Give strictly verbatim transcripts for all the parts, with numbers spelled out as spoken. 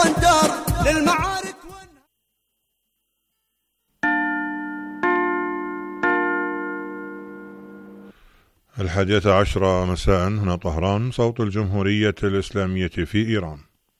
بندر للمعارك. الحادية عشرة مساء، هنا طهران، صوت الجمهورية الإسلامية في إيران.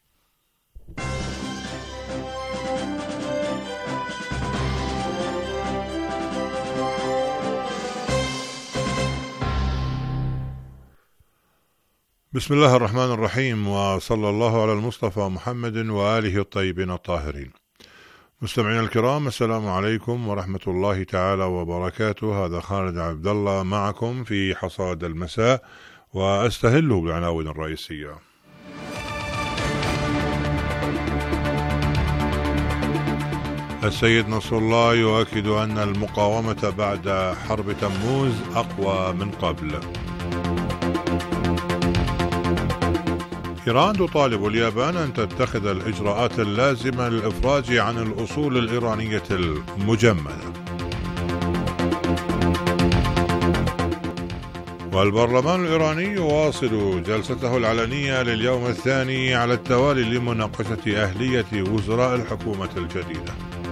بسم الله الرحمن الرحيم، وصلى الله على المصطفى محمد وآله الطيبين الطاهرين. مستمعينا الكرام، السلام عليكم ورحمة الله تعالى وبركاته. هذا خالد عبد الله معكم في حصاد المساء، وأستهله بالعناوين الرئيسية. السيد نصر الله يؤكد أن المقاومة بعد حرب تموز أقوى من قبل. إيران تطالب اليابان أن تتخذ الإجراءات اللازمة للإفراج عن الأصول الإيرانية المجمدة. والبرلمان الإيراني يواصل جلسته العلنية لليوم الثاني على التوالي لمناقشة أهلية وزراء الحكومة الجديدة.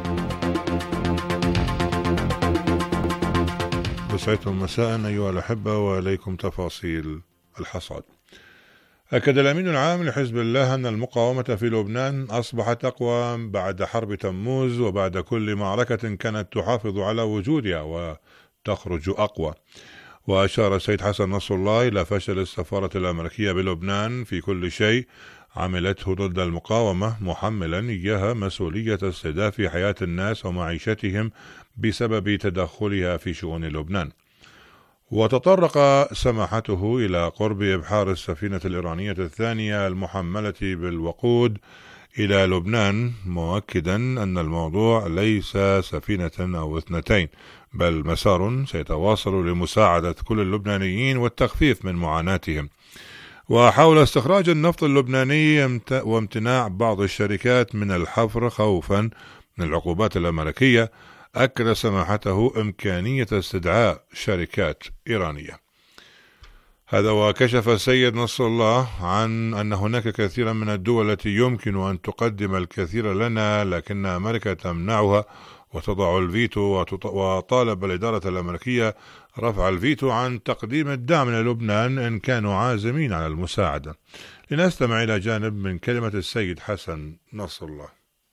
بسعيتم مساء أيها الأحبة، وإليكم تفاصيل الحصاد. أكد الأمين العام لحزب الله أن المقاومة في لبنان أصبحت أقوى بعد حرب تموز، وبعد كل معركة كانت تحافظ على وجودها وتخرج أقوى. وأشار السيد حسن نصر الله إلى فشل السفارة الأمريكية بلبنان في كل شيء عملته ضد المقاومة، محملا إياها مسؤولية استهداف حياة الناس ومعيشتهم بسبب تدخلها في شؤون لبنان. وتطرق سماحته إلى قرب إبحار السفينة الإيرانية الثانية المحملة بالوقود إلى لبنان، مؤكدا أن الموضوع ليس سفينة أو اثنتين، بل مسار سيتواصل لمساعدة كل اللبنانيين والتخفيف من معاناتهم. وحاول استخراج النفط اللبناني وامتناع بعض الشركات من الحفر خوفا من العقوبات الأمريكية. أكد سماحته إمكانية استدعاء شركات إيرانية. هذا وكشف السيد نصر الله عن أن هناك كثيرا من الدول التي يمكن أن تقدم الكثير لنا، لكن أمريكا تمنعها وتضع الفيتو، وطالب الإدارة الأمريكية رفع الفيتو عن تقديم الدعم للبنان إن كانوا عازمين على المساعدة. لنستمع إلى جانب من كلمة السيد حسن نصر الله.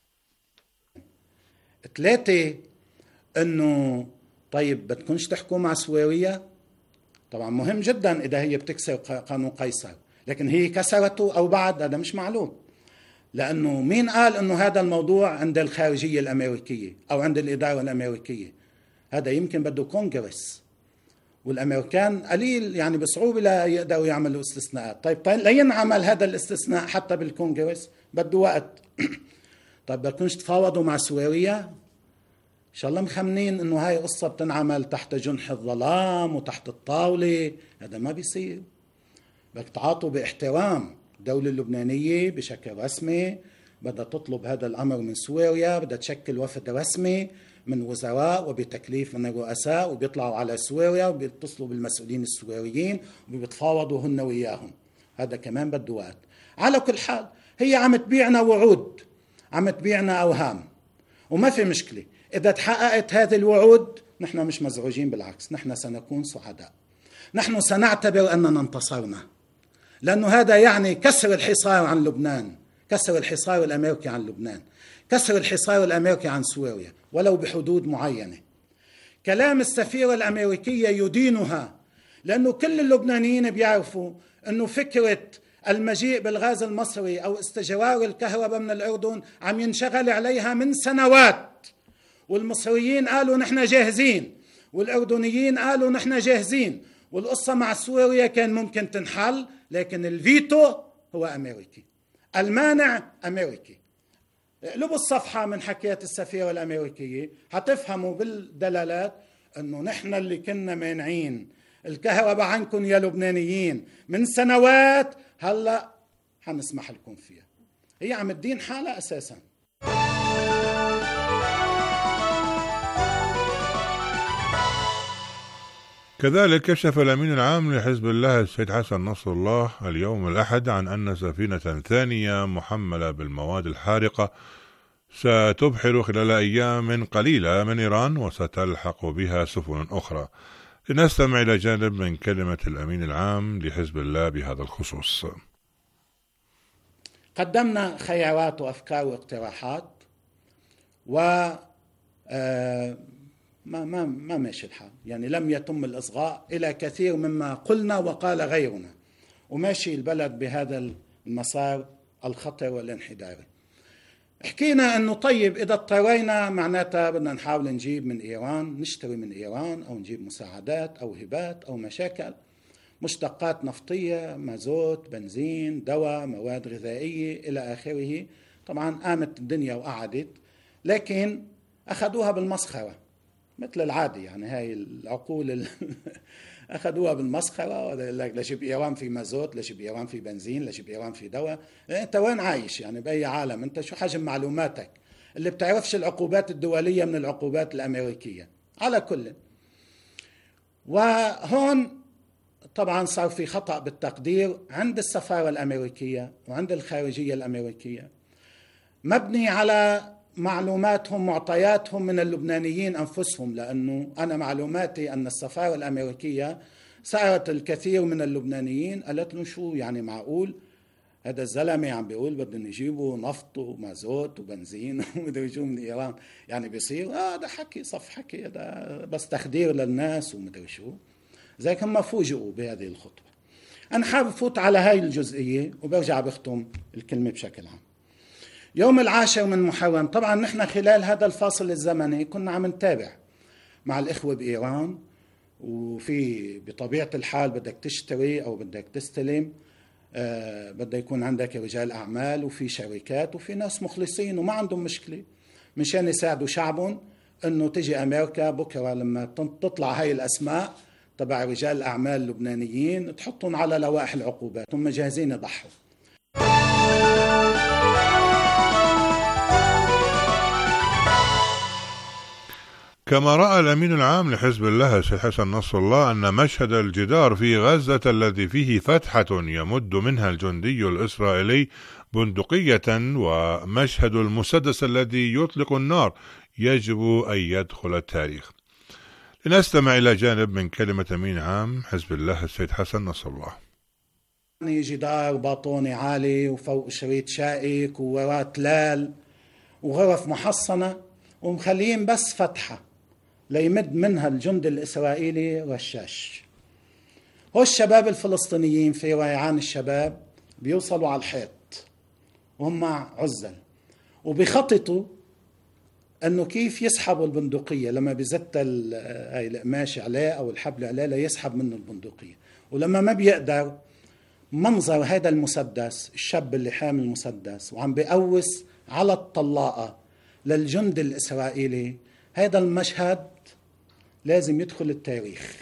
ثلاثة، انه طيب بدكنش تحكوا مع سويريا؟ طبعا مهم جدا اذا هي بتكسر قانون قيصر، لكن هي كسرته او بعد، هذا مش معلوم. لانه مين قال انه هذا الموضوع عند الخارجية الامريكية او عند الادارة الامريكية؟ هذا يمكن بده كونغرس، والامريكان قليل يعني بصعوبة لا يقدروا يعملوا استثناءات. طيب لينعمل هذا الاستثناء حتى بالكونغرس بده وقت. طيب بدكنش تفاوضوا مع سويريا؟ إن شاء الله مخمنين إنه هاي قصة بتنعمل تحت جنح الظلام وتحت الطاولة. هذا ما بيصير. بدك تعاطوا باحترام. الدولة اللبنانية بشكل رسمي بدها تطلب هذا الأمر من سوريا، بدها تشكل وفد رسمي من وزراء وبتكليف من الرؤساء، وبيطلعوا على سوريا وبيتصلوا بالمسؤولين السوريين وبيتفاوضوا هن وياهم. هذا كمان بده وقت. على كل حال هي عم تبيعنا وعود، عم تبيعنا أوهام، وما في مشكلة. إذا تحققت هذه الوعود نحن مش مزعوجين، بالعكس نحن سنكون سعداء. نحن سنعتبر أننا انتصرنا، لأنه هذا يعني كسر الحصار عن لبنان، كسر الحصار الأمريكي عن لبنان، كسر الحصار الأمريكي عن سوريا ولو بحدود معينة. كلام السفيرة الأمريكية يدينها، لأنه كل اللبنانيين بيعرفوا أنه فكرة المجيء بالغاز المصري أو استجرار الكهرباء من الأردن عم ينشغل عليها من سنوات، والمصريين قالوا نحن جاهزين، والأردنيين قالوا نحن جاهزين، والقصة مع سوريا كان ممكن تنحل، لكن الفيتو هو أمريكي، المانع أمريكي. اقلبوا الصفحة من حكاية السفيرة الأمريكية، هتفهموا بالدلالات أنه نحن اللي كنا مانعين الكهرباء عنكم يا لبنانيين من سنوات، هلأ هنسمح لكم فيها. هي عم تدين حالة أساساً. كذلك كشف الأمين العام لحزب الله السيد حسن نصر الله اليوم الأحد عن أن سفينة ثانية محملة بالمواد الحارقة ستبحر خلال أيام قليلة من إيران وستلحق بها سفن أخرى. لنستمع إلى جانب من كلمة الأمين العام لحزب الله بهذا الخصوص. قدمنا خيارات وأفكار واقتراحات و ما ما ما ماشي الحال، يعني لم يتم الإصغاء إلى كثير مما قلنا وقال غيرنا، وماشي البلد بهذا المسار الخطر والانحداري. حكينا أنه طيب إذا اضطرينا معناتها بدنا نحاول نجيب من إيران، نشتري من إيران أو نجيب مساعدات أو هبات أو مشاكل، مشتقات نفطية، مازوت، بنزين، دواء، مواد غذائية إلى آخره. طبعا قامت الدنيا وقعدت، لكن أخذوها بالمسخرة مثل العادي، يعني هاي العقول ال... أخذوها بالمسخرة. ليش بإيران في مازوت، ليش بإيران في بنزين، ليش بإيران في دواء؟ أنت وين عايش يعني بأي عالم؟ أنت شو حجم معلوماتك اللي بتعرفش العقوبات الدولية من العقوبات الأمريكية؟ على كل، وهون طبعا صار في خطأ بالتقدير عند السفارة الأمريكية وعند الخارجية الأمريكية، مبني على معلوماتهم معطياتهم من اللبنانيين أنفسهم، لأنه أنا معلوماتي أن السفارة الأمريكية سألت الكثير من اللبنانيين، قالت له شو يعني معقول هذا الزلمة عم بيقول بدهم يجيبوا نفط ومازوت وبنزين ومدري شو من إيران، يعني بيصير آه ده حكي صف حكي، ده بس تخدير للناس ومدري شو. زي كما فوجئوا بهذه الخطوة. أنا حابب فوت على هاي الجزئية وبرجع بختم الكلمة بشكل عام. يوم العاشر من محرم، طبعا نحن خلال هذا الفاصل الزمني كنا عم نتابع مع الإخوة بإيران، وفي بطبيعة الحال بدك تشتري أو بدك تستلم، آه بدأ يكون عندك رجال أعمال وفي شركات وفي ناس مخلصين وما عندهم مشكلة مشان يساعدوا شعبهم أنه تجي أمريكا بكرة لما تطلع هاي الأسماء تبع رجال الأعمال اللبنانيين تحطهم على لوائح العقوبات، هم جاهزين يضحوا. كما رأى الأمين العام لحزب الله السيد حسن نصر الله أن مشهد الجدار في غزة الذي فيه فتحة يمد منها الجندي الإسرائيلي بندقية ومشهد المسدس الذي يطلق النار يجب أن يدخل التاريخ. لنستمع إلى جانب من كلمة أمين عام حزب الله السيد حسن نصر الله. جدار باطوني عالي وفوق شريط شائك ووراء تلال وغرف محصنة ومخليين بس فتحة ليمد منها الجند الإسرائيلي رشاش. هو الشباب الفلسطينيين في ريعان الشباب بيوصلوا على الحيط وهم عزل وبيخططوا أنه كيف يسحبوا البندقية لما بيزت هاي القماش عليه أو الحبل عليه ليسحب منه البندقية، ولما ما بيقدر منظر هذا المسدس، الشاب اللي حامل المسدس وعم بيقوس على الطلاقة للجند الإسرائيلي، هذا المشهد لازم يدخل التاريخ.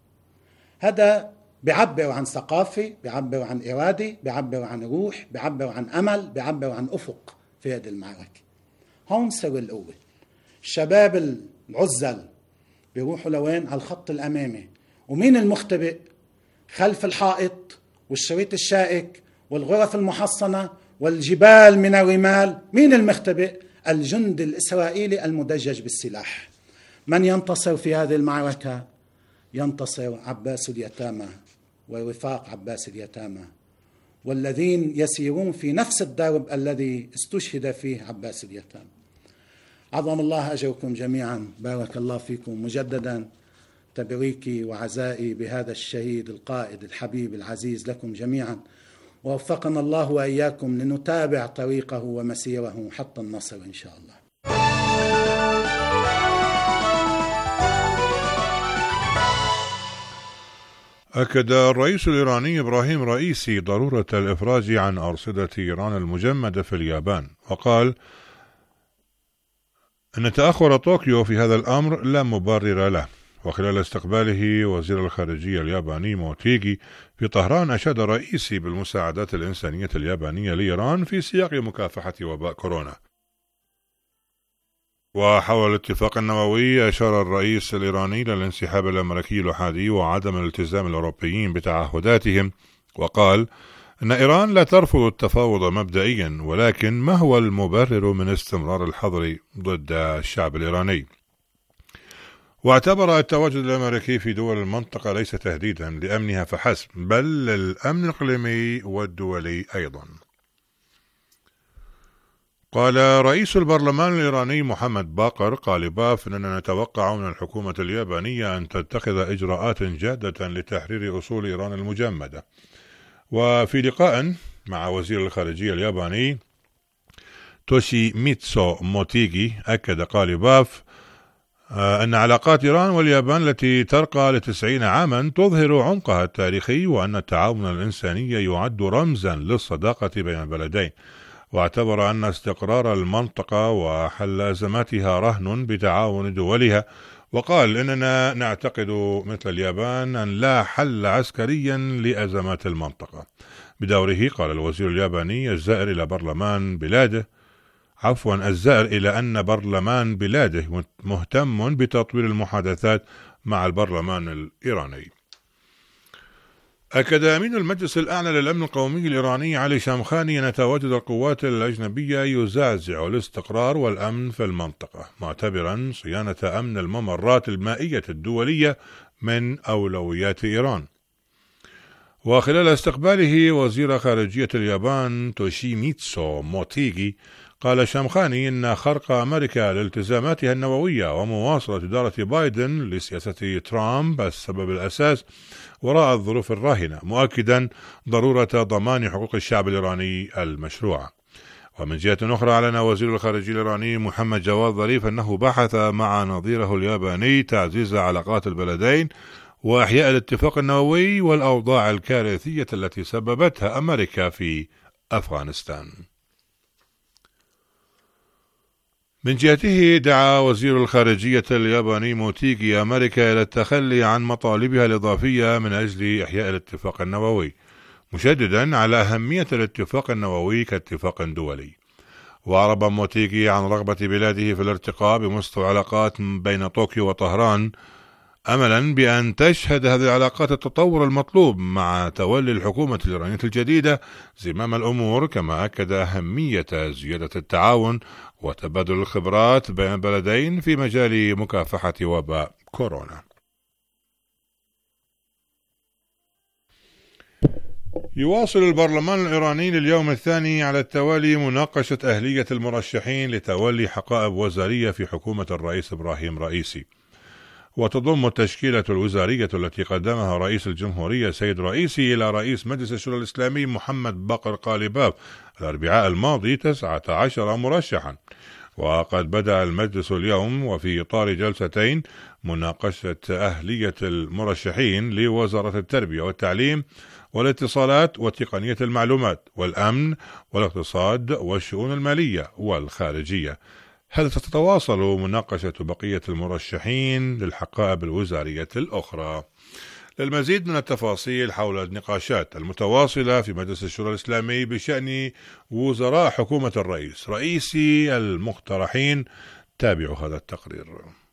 هذا بيعبر عن ثقافة، بيعبر عن إرادة، بيعبر عن روح، بيعبر عن أمل، بيعبر عن أفق في هذه المعركة. هون سر القوة. الشباب العزل بيروحوا لوين؟ على الخط الأمامي، ومين المختبئ؟ خلف الحائط والشريط الشائك والغرف المحصنة والجبال من الرمال. مين المختبئ؟ الجند الإسرائيلي المدجج بالسلاح. من ينتصر في هذه المعركة؟ ينتصر عباس اليتامى ورفاق عباس اليتامى والذين يسيرون في نفس الدرب الذي استشهد فيه عباس اليتامى. عظم الله أجركم جميعا، بارك الله فيكم. مجددا تبريكي وعزائي بهذا الشهيد القائد الحبيب العزيز لكم جميعا، ووفقنا الله وإياكم لنتابع طريقه ومسيره حتى النصر إن شاء الله. أكد الرئيس الإيراني إبراهيم رئيسي ضرورة الإفراج عن أرصدة إيران المجمدة في اليابان، وقال أن تأخر طوكيو في هذا الأمر لا مبرر له. وخلال استقباله وزير الخارجية الياباني موتيغي في طهران، أشاد رئيسي بالمساعدات الإنسانية اليابانية لإيران في سياق مكافحة وباء كورونا. وحول الاتفاق النووي أشار الرئيس الإيراني للانسحاب الأمريكي الأحادي وعدم الالتزام الأوروبيين بتعهداتهم، وقال إن إيران لا ترفض التفاوض مبدئيا، ولكن ما هو المبرر من استمرار الحظر ضد الشعب الإيراني؟ واعتبر التواجد الأمريكي في دول المنطقة ليس تهديدا لأمنها فحسب، بل للأمن الإقليمي والدولي أيضا. قال رئيس البرلمان الإيراني محمد باقر قالباف إننا نتوقع من الحكومة اليابانية أن تتخذ إجراءات جادة لتحرير أصول إيران المجمدة. وفي لقاء مع وزير الخارجية الياباني توشيميتسو موتيغي، أكد قالباف أن علاقات إيران واليابان التي ترقى لتسعين عاما تظهر عمقها التاريخي، وأن التعاون الإنساني يعد رمزا للصداقة بين البلدين، واعتبر أن استقرار المنطقة وحل أزماتها رهن بتعاون دولها، وقال إننا نعتقد مثل اليابان أن لا حل عسكريا لأزمات المنطقة. بدوره قال الوزير الياباني الزائر إلى برلمان بلاده عفوا الزائر إلى أن برلمان بلاده مهتم بتطوير المحادثات مع البرلمان الإيراني. أكد أمين المجلس الأعلى للأمن القومي الإيراني علي شامخاني أن تواجد القوات الأجنبية يزعزع الاستقرار والأمن في المنطقة، معتبرا صيانة أمن الممرات المائية الدولية من أولويات إيران. وخلال استقباله وزير خارجية اليابان توشيميتسو موتيغي، قال شامخاني إن خرق أمريكا لالتزاماتها النووية ومواصلة إدارة بايدن لسياسة ترامب السبب الأساس وراء الظروف الراهنة، مؤكدا ضرورة ضمان حقوق الشعب الإيراني المشروعة. ومن جهة أخرى أعلن وزير الخارجية الإيراني محمد جواد ظريف أنه بحث مع نظيره الياباني تعزيز علاقات البلدين وإحياء الاتفاق النووي والأوضاع الكارثية التي سببتها أمريكا في أفغانستان. من جهته دعا وزير الخارجية الياباني موتيغي أمريكا إلى التخلي عن مطالبها الإضافية من أجل إحياء الاتفاق النووي، مشددا على أهمية الاتفاق النووي كاتفاق دولي. وأعرب موتيغي عن رغبة بلاده في الارتقاء بمستوى العلاقات بين طوكيو وطهران، أملا بأن تشهد هذه العلاقات التطور المطلوب مع تولي الحكومة الإيرانية الجديدة زمام الأمور، كما أكد أهمية زيادة التعاون وتبادل الخبرات بين البلدين في مجال مكافحة وباء كورونا. يواصل البرلمان الإيراني لليوم الثاني على التوالي مناقشة أهلية المرشحين لتولي حقائب وزارية في حكومة الرئيس إبراهيم رئيسي. وتضم التشكيلة الوزارية التي قدمها رئيس الجمهورية سيد رئيسي إلى رئيس مجلس الشورى الإسلامي محمد باقر قالباف الأربعاء الماضي تسعة عشر مرشحا. وقد بدأ المجلس اليوم وفي إطار جلستين مناقشة أهلية المرشحين لوزارة التربية والتعليم والاتصالات وتقنية المعلومات والأمن والاقتصاد والشؤون المالية والخارجية. هل ستتواصل مناقشة بقية المرشحين للحقائب الوزارية الأخرى؟ للمزيد من التفاصيل حول النقاشات المتواصلة في مجلس الشورى الإسلامي بشأن وزراء حكومة الرئيس رئيسي المقترحين، تابعوا هذا التقرير.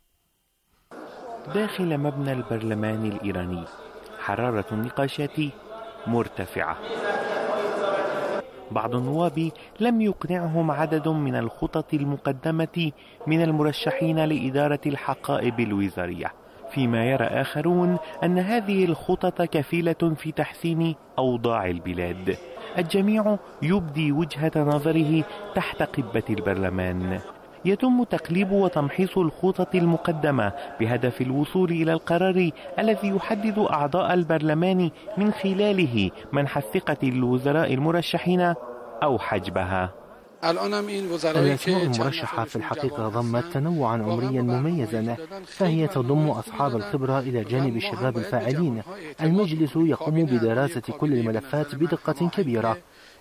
داخل مبنى البرلمان الإيراني حرارة النقاشات مرتفعة. بعض النواب لم يقنعهم عدد من الخطط المقدمة من المرشحين لإدارة الحقائب الوزارية، فيما يرى آخرون أن هذه الخطط كفيلة في تحسين أوضاع البلاد. الجميع يبدي وجهة نظره تحت قبة البرلمان. يتم تقليب وتمحيص الخطط المقدمة بهدف الوصول إلى القرار الذي يحدد أعضاء البرلمان من خلاله منح الثقة للوزراء المرشحين أو حجبها. الأسماء المرشحة في الحقيقة ضمت تنوعا عمريا مميزا، فهي تضم أصحاب الخبرة إلى جانب الشباب الفاعلين. المجلس يقوم بدراسة كل الملفات بدقة كبيرة،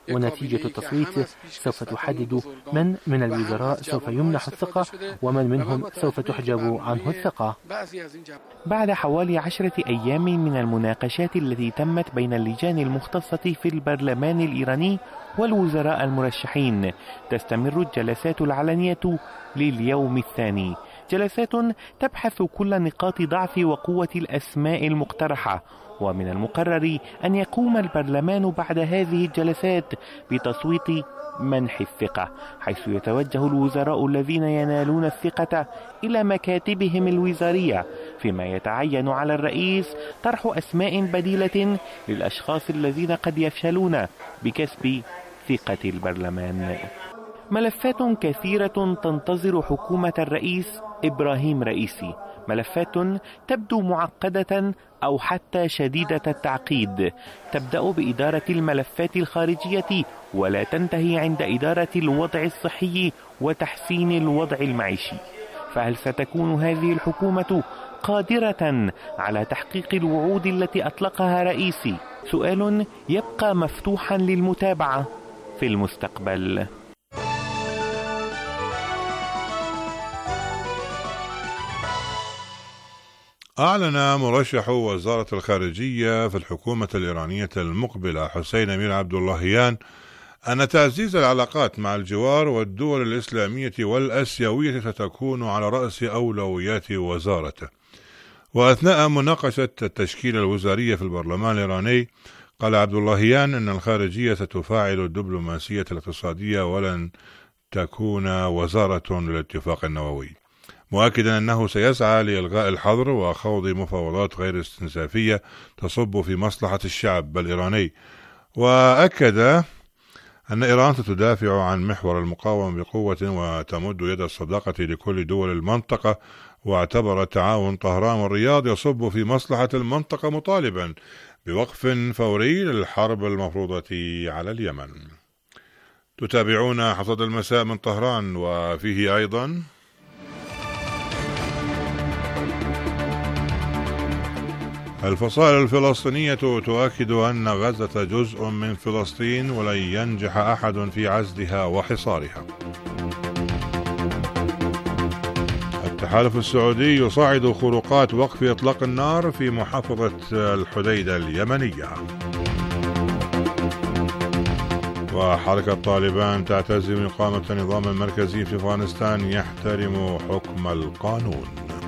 ونتيجة التصويت سوف تحدد من من الوزراء سوف يمنح الثقة ومن منهم سوف تحجب عنه الثقة. بعد حوالي عشرة أيام من المناقشات التي تمت بين اللجان المختصة في البرلمان الإيراني والوزراء المرشحين، تستمر الجلسات العلنية لليوم الثاني، جلسات تبحث كل نقاط ضعف وقوة الأسماء المقترحة. ومن المقرر أن يقوم البرلمان بعد هذه الجلسات بتصويت منح الثقة، حيث يتوجه الوزراء الذين ينالون الثقة إلى مكاتبهم الوزارية، فيما يتعين على الرئيس طرح أسماء بديلة للأشخاص الذين قد يفشلون بكسب ثقة البرلمان. ملفات كثيرة تنتظر حكومة الرئيس إبراهيم رئيسي، ملفات تبدو معقدة أو حتى شديدة التعقيد، تبدأ بإدارة الملفات الخارجية ولا تنتهي عند إدارة الوضع الصحي وتحسين الوضع المعيشي. فهل ستكون هذه الحكومة قادرة على تحقيق الوعود التي أطلقها رئيسي؟ سؤال يبقى مفتوحا للمتابعة في المستقبل. أعلن مرشح وزارة الخارجية في الحكومة الإيرانية المقبلة حسين أمير عبد اللهيان أن تعزيز العلاقات مع الجوار والدول الإسلامية والآسيوية ستكون على رأس أولويات وزارته. وأثناء مناقشة التشكيلة الوزارية في البرلمان الإيراني، قال عبد اللهيان أن الخارجية ستفاعل الدبلوماسية الاقتصادية ولن تكون وزارة للاتفاق النووي، مؤكدا أنه سيسعى لإلغاء الحظر وخوض مفاوضات غير استنزافية تصب في مصلحة الشعب الإيراني. وأكد أن إيران ستدافع عن محور المقاومة بقوة وتمد يد الصداقة لكل دول المنطقة، واعتبر تعاون طهران والرياض يصب في مصلحة المنطقة، مطالبا بوقف فوري للحرب المفروضة على اليمن. تتابعون حصاد المساء من طهران، وفيه أيضا الفصائل الفلسطينية تؤكد أن غزة جزء من فلسطين ولن ينجح أحد في عزلها وحصارها. التحالف السعودي يصعد خروقات وقف إطلاق النار في محافظة الحديدة اليمنية. وحركة طالبان تعتزم إقامة نظام مركزي في أفغانستان يحترم حكم القانون.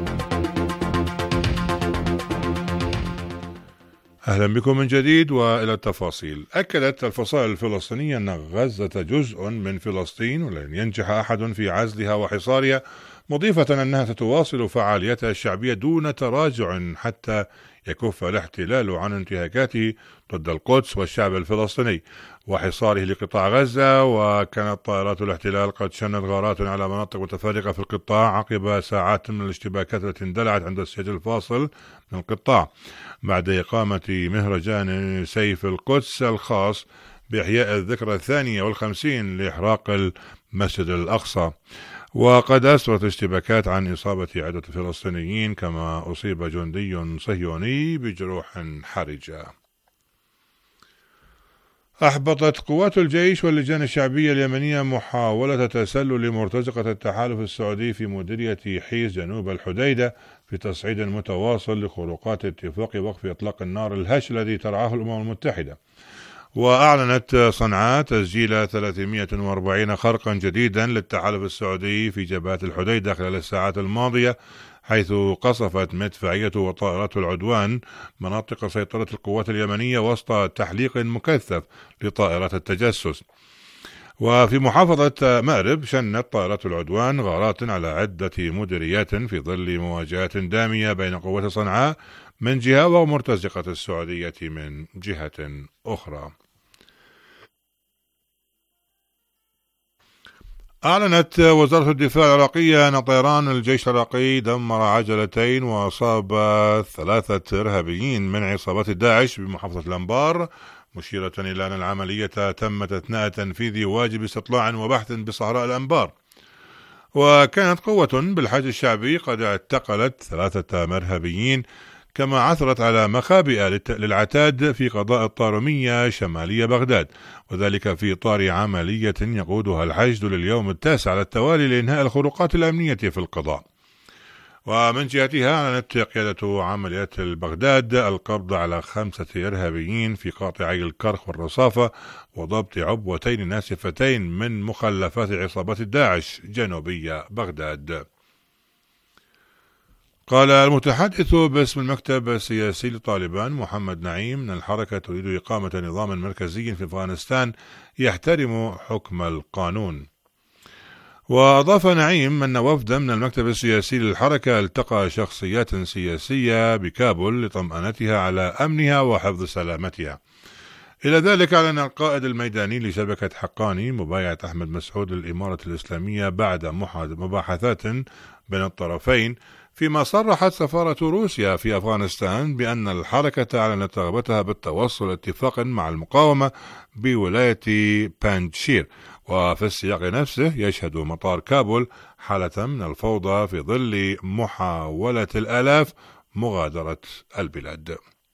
أهلا بكم من جديد وإلى التفاصيل. أكدت الفصائل الفلسطينية أن غزة جزء من فلسطين ولن ينجح أحد في عزلها وحصارها، مضيفة أنها ستواصل فعاليتها الشعبية دون تراجع حتى يكف الاحتلال عن انتهاكاته ضد القدس والشعب الفلسطيني وحصاره لقطاع غزة. وكانت طائرات الاحتلال قد شنت غارات على مناطق متفرقة في القطاع عقب ساعات من الاشتباكات التي اندلعت عند السد الفاصل من القطاع بعد إقامة مهرجان سيف القدس الخاص بإحياء الذكرى الثانية والخمسين لإحراق المسجد الأقصى. وقد أسفرت اشتباكات عن إصابة عدة فلسطينيين، كما أصيب جندي صهيوني بجروح حرجة. أحبطت قوات الجيش واللجان الشعبية اليمنية محاولة تسلل مرتزقة التحالف السعودي في مديرية حيز جنوب الحديدة في تصعيد متواصل لخروقات اتفاق وقف إطلاق النار الهش الذي ترعاه الأمم المتحدة. وأعلنت صنعاء تسجيل ثلاثمائة وأربعين خرقا جديدا للتحالف السعودي في جبهة الحديدة خلال الساعات الماضية، حيث قصفت مدفعية وطائرات العدوان مناطق سيطرة القوات اليمنية وسط تحليق مكثف لطائرات التجسس. وفي محافظة مأرب شنت طائرات العدوان غارات على عدة مديريات في ظل مواجهات دامية بين قوات صنعاء من جهة ومرتزقة السعودية من جهة أخرى. أعلنت وزارة الدفاع العراقية أن طيران الجيش العراقي دمر عجلتين وأصاب ثلاثة إرهابيين من عصابات داعش بمحافظة الأنبار، مشيرة إلى أن العملية تمت أثناء تنفيذ واجب استطلاع وبحث بصحراء الأنبار. وكانت قوة بالحشد الشعبي قد اعتقلت ثلاثة إرهابيين كما عثرت على مخابئ للعتاد في قضاء الطارمية شمالية بغداد، وذلك في إطار عملية يقودها الحشد لليوم التاسع على التوالي لإنهاء الخروقات الأمنية في القضاء. ومن جهتها أعلنت قيادة عمليات بغداد القبض على خمسة إرهابيين في قاطعي الكرخ والرصافة وضبط عبوتين ناسفتين من مخلفات عصابات داعش جنوبية بغداد. قال المتحدث باسم المكتب السياسي لطالبان محمد نعيم أن الحركة تريد إقامة نظام مركزي في أفغانستان يحترم حكم القانون. وأضاف نعيم أن وفدا من المكتب السياسي للحركة التقى شخصيات سياسية بكابول لطمأنتها على أمنها وحفظ سلامتها. إلى ذلك أعلن القائد الميداني لشبكة حقاني مبايعة أحمد مسعود للإمارة الإسلامية بعد مباحثات بين الطرفين، فيما صرحت سفارة روسيا في أفغانستان بأن الحركة أعلنت رغبتها بالتوصل لاتفاق مع المقاومة بولاية باندشير. وفي السياق نفسه يشهد مطار كابول حالة من الفوضى في ظل محاولة الآلاف مغادرة البلاد.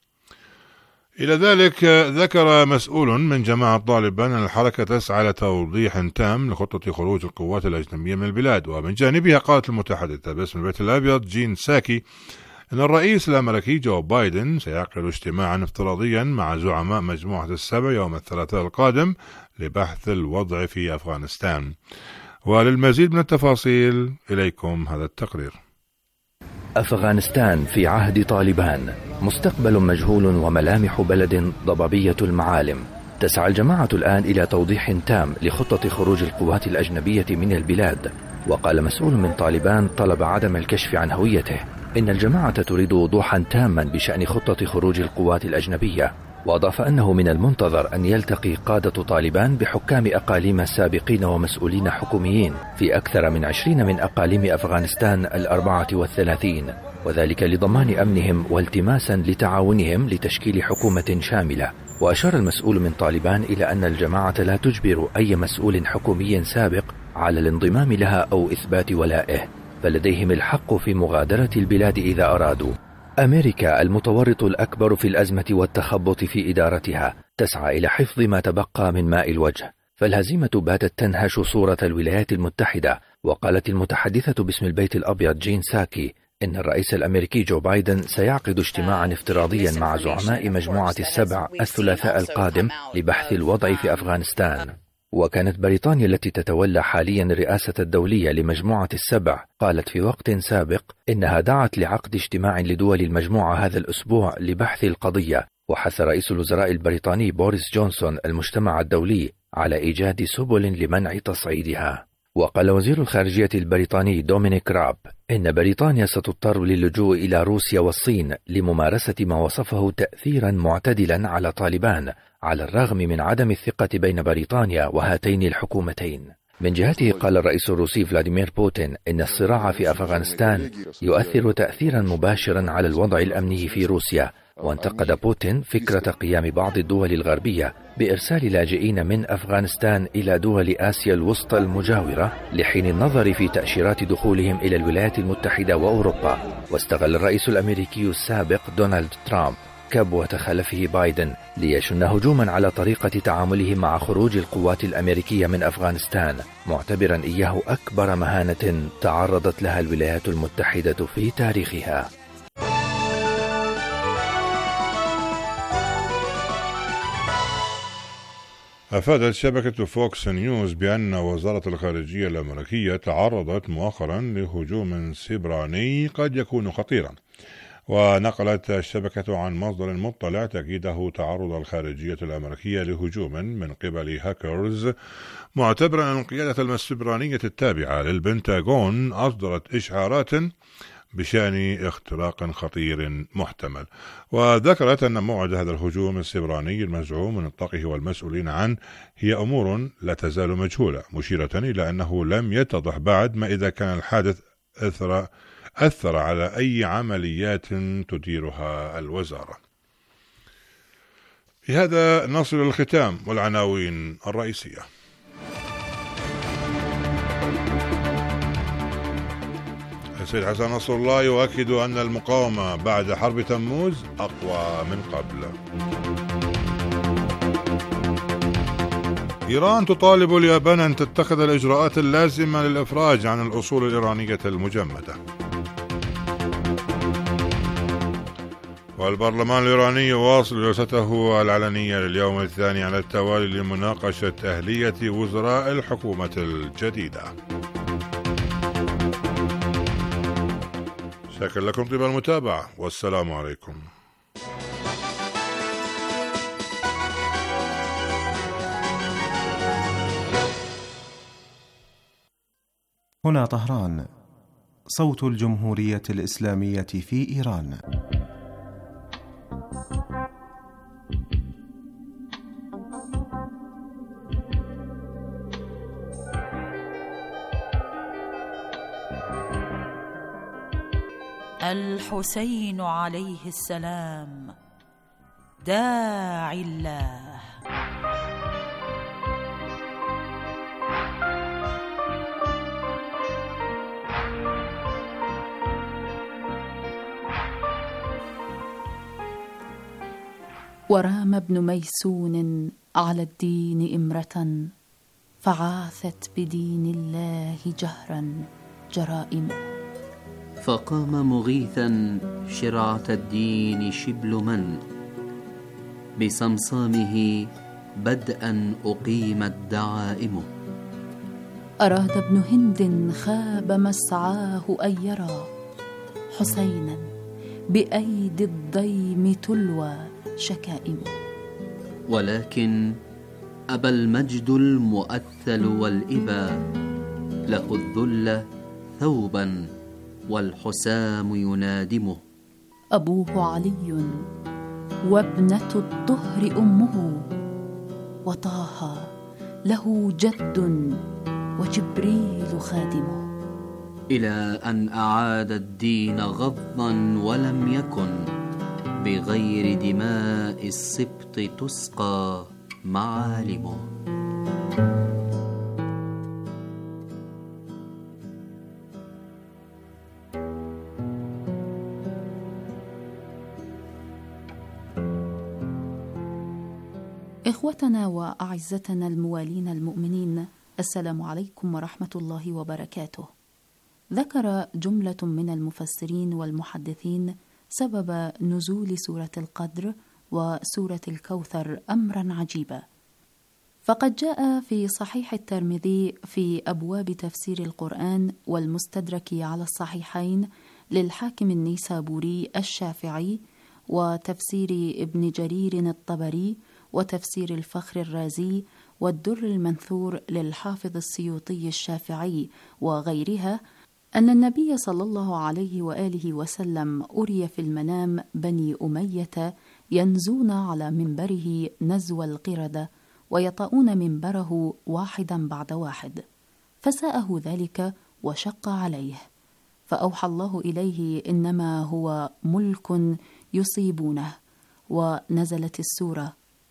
إلى ذلك ذكر مسؤول من جماعة طالبان أن الحركة تسعى لتوضيح تام لخطة خروج القوات الأجنبية من البلاد. ومن جانبها قالت المتحدثة باسم البيت الأبيض جين ساكي أن الرئيس الأمريكي جو بايدن سيعقد اجتماعا افتراضيا مع زعماء مجموعة السبع يوم الثلاثاء القادم لبحث الوضع في أفغانستان. وللمزيد من التفاصيل إليكم هذا التقرير. أفغانستان في عهد طالبان مستقبل مجهول وملامح بلد ضبابية المعالم. تسعى الجماعة الآن إلى توضيح تام لخطة خروج القوات الأجنبية من البلاد. وقال مسؤول من طالبان طلب عدم الكشف عن هويته إن الجماعة تريد وضوحا تاما بشأن خطة خروج القوات الأجنبية. وأضاف أنه من المنتظر أن يلتقي قادة طالبان بحكام أقاليم سابقين ومسؤولين حكوميين في أكثر من عشرين من أقاليم أفغانستان الأربعة والثلاثين، وذلك لضمان أمنهم والتماسا لتعاونهم لتشكيل حكومة شاملة. وأشار المسؤول من طالبان إلى أن الجماعة لا تجبر أي مسؤول حكومي سابق على الانضمام لها أو إثبات ولائه، فلديهم الحق في مغادرة البلاد إذا أرادوا. أمريكا المتورط الأكبر في الأزمة والتخبط في إدارتها تسعى إلى حفظ ما تبقى من ماء الوجه، فالهزيمة باتت تنهش صورة الولايات المتحدة. وقالت المتحدثة باسم البيت الأبيض جين ساكي إن الرئيس الأمريكي جو بايدن سيعقد اجتماعا افتراضيا مع زعماء مجموعة السبع الثلاثاء القادم لبحث الوضع في أفغانستان. وكانت بريطانيا التي تتولى حاليا الرئاسة الدولية لمجموعة السبع قالت في وقت سابق إنها دعت لعقد اجتماع لدول المجموعة هذا الأسبوع لبحث القضية. وحث رئيس الوزراء البريطاني بوريس جونسون المجتمع الدولي على إيجاد سبل لمنع تصعيدها. وقال وزير الخارجية البريطاني دومينيك راب إن بريطانيا ستضطر للجوء إلى روسيا والصين لممارسة ما وصفه تأثيرا معتدلا على طالبان، على الرغم من عدم الثقة بين بريطانيا وهاتين الحكومتين. من جهته قال الرئيس الروسي فلاديمير بوتين إن الصراع في أفغانستان يؤثر تأثيرا مباشرا على الوضع الأمني في روسيا. وانتقد بوتين فكرة قيام بعض الدول الغربية بإرسال لاجئين من أفغانستان إلى دول آسيا الوسطى المجاورة لحين النظر في تأشيرات دخولهم إلى الولايات المتحدة وأوروبا. واستغل الرئيس الأمريكي السابق دونالد ترامب كبوة خلفه بايدن ليشن هجوما على طريقة تعامله مع خروج القوات الأمريكية من أفغانستان، معتبرا إياه أكبر مهانة تعرضت لها الولايات المتحدة في تاريخها. أفادت شبكة فوكس نيوز بأن وزارة الخارجية الأمريكية تعرضت مؤخرا لهجوم سيبراني قد يكون خطيرا. ونقلت الشبكة عن مصدر مطلع تأكيده تعرض الخارجية الأمريكية لهجوم من قبل هاكرز، معتبرا أن القيادة السيبرانية التابعة للبنتاغون أصدرت إشعارات بشأن اختراق خطير محتمل. وذكرت أن موعد هذا الهجوم السيبراني المزعوم من الطاقه والمسؤولين عنه هي أمور لا تزال مجهولة، مشيرة إلى أنه لم يتضح بعد ما إذا كان الحادث أثر أثر على أي عمليات تديرها الوزارة. بهذا نصل الختام والعناوين الرئيسية. السيد حسن نصر الله يؤكد أن المقاومة بعد حرب تموز أقوى من قبل. إيران تطالب اليابان أن تتخذ الإجراءات اللازمة للإفراج عن الأصول الإيرانية المجمدة. والبرلمان الإيراني يواصل جلسته العلنية لليوم الثاني على التوالي لمناقشة أهلية وزراء الحكومة الجديدة. شكرا لكم طيب المتابعة والسلام عليكم. هنا طهران، صوت الجمهورية الإسلامية في إيران. الحسين عليه السلام داعي الله. ورام ابن ميسون على الدين إمرة، فعاثت بدين الله جهرا جرائمه. فقام مغيثا شرعة الدين شبل من، بصمصامه بدءا أقيمت دعائمه. أراد ابن هند خاب مسعاه أن يرى حسينا بأيدي الضيم تلوى شكائمه. ولكن أبى المجد المؤثل والإبا، له الذل ثوبا والحسام ينادمه. أبوه علي وابنة الطهر أمه، وطه له جد وجبريل خادمه. إلى أن أعاد الدين غضا ولم يكن، بغير دماء السبط تسقى معالمه. إخوتنا وأعزتنا الموالين المؤمنين، السلام عليكم ورحمة الله وبركاته. ذكر جملة من المفسرين والمحدثين سبب نزول سورة القدر وسورة الكوثر أمرا عجيبا. فقد جاء في صحيح الترمذي في أبواب تفسير القرآن والمستدرك على الصحيحين للحاكم النيسابوري الشافعي، وتفسير ابن جرير الطبري، وتفسير الفخر الرازي، والدر المنثور للحافظ السيوطي الشافعي وغيرها، أن النبي صلى الله عليه وآله وسلم أري في المنام بني أمية ينزون على منبره نزو القردة، ويطؤون منبره واحدا بعد واحد، فساءه ذلك وشق عليه، فأوحى الله إليه إنما هو ملك يصيبونه، ونزلت السورة: